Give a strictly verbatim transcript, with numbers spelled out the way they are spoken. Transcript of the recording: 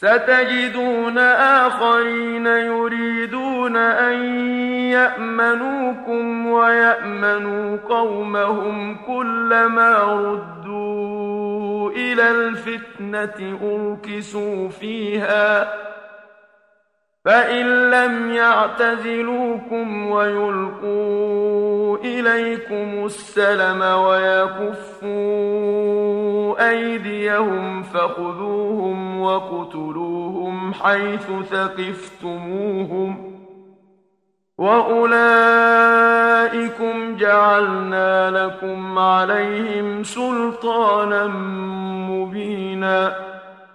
ستجدون آخرين يريدون أن يأمنوكم ويأمنوا قومهم كلما ردوا إلى الفتنة أركسوا فيها فإن لم يعتزلوكم ويلقوا إليكم السلم ويكفوا أيديهم فخذوهم وقتلوهم حيث ثقفتموهم وأولئكم جعلنا لكم عليهم سلطانا مبينا